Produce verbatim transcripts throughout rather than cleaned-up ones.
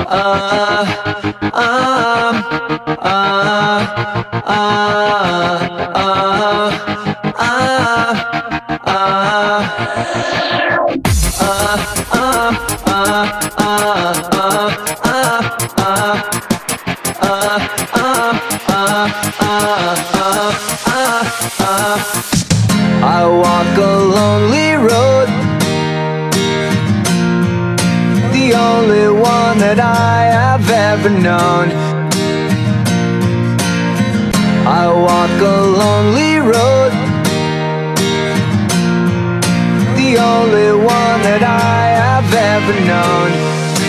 I walk a lonely road, the only one that I have ever known. I walk a lonely road, the only one that I have ever known.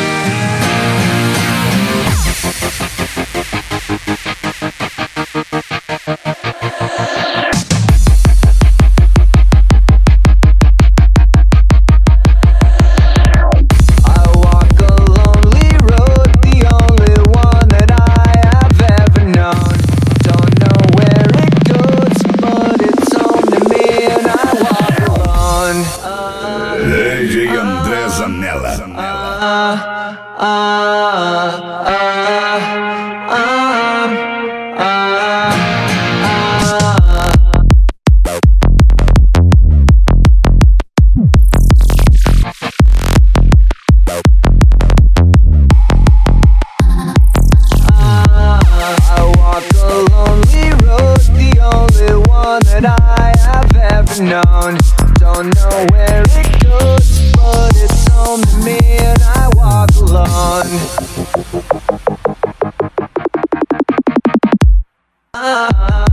Known. Don't know where it goes, but it's home to me and I walk alone. uh,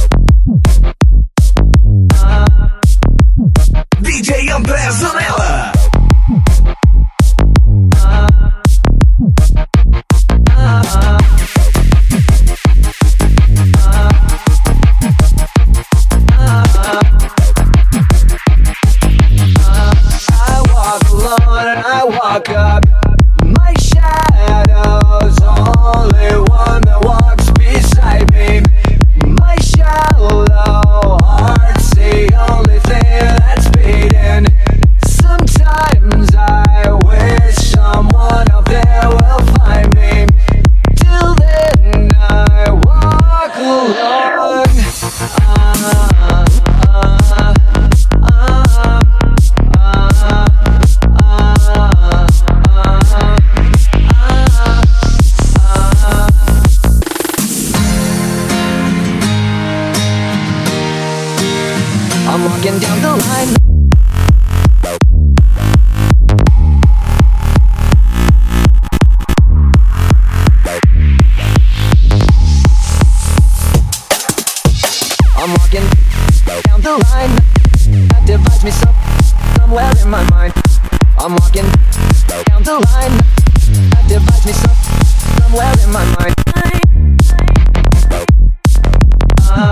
uh, D J André Zanella. Walk up, my shadow's only one that walks beside me. My shallow heart's the only thing that's beating. Sometimes I wish someone out there will find me. Till then I walk alone. uh, uh, uh, I'm walking down the line. I'm walking down the line that divides me some, somewhere in my mind. I'm walking down the line that divides me some, somewhere in my mind. uh,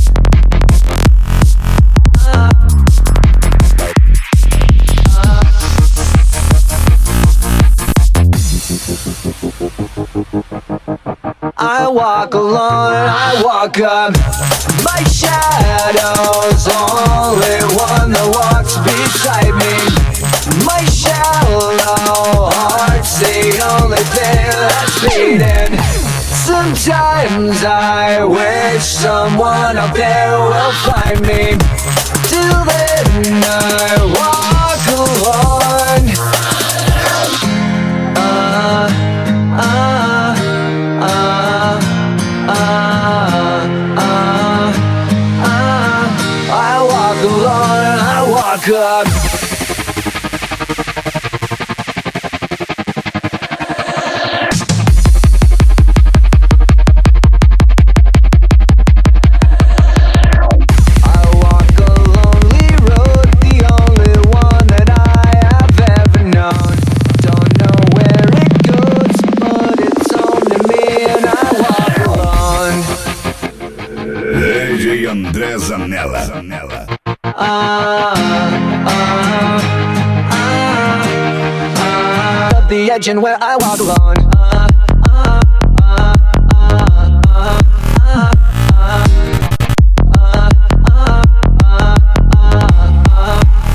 I walk alone, I walk up. My shadow's only one that walks beside me. My shallow heart's the only thing that's beating. Sometimes I wish someone out there will find me. Till then I walk alone. Uh, uh, uh, uh, uh, uh, I walk alone and I walk up. André Zanella. Zanella. Ah, ah, ah, ah. At the edge and where I walk alone. Ah, ah, ah, ah, ah, ah, ah.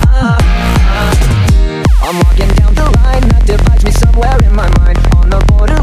I'm walking down the line that divides me somewhere in my mind. On the border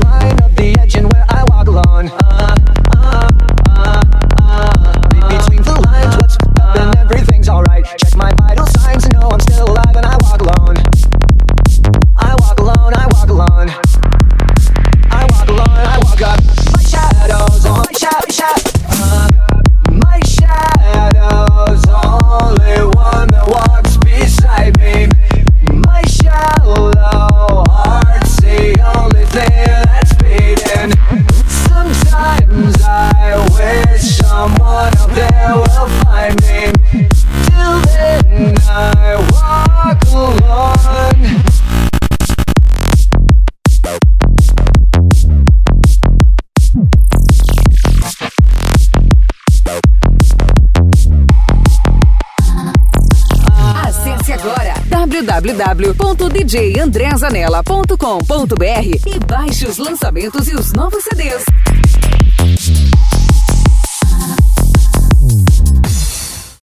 w w ponto d j andré zanella ponto com ponto b r e baixe os lançamentos e os novos C Ds.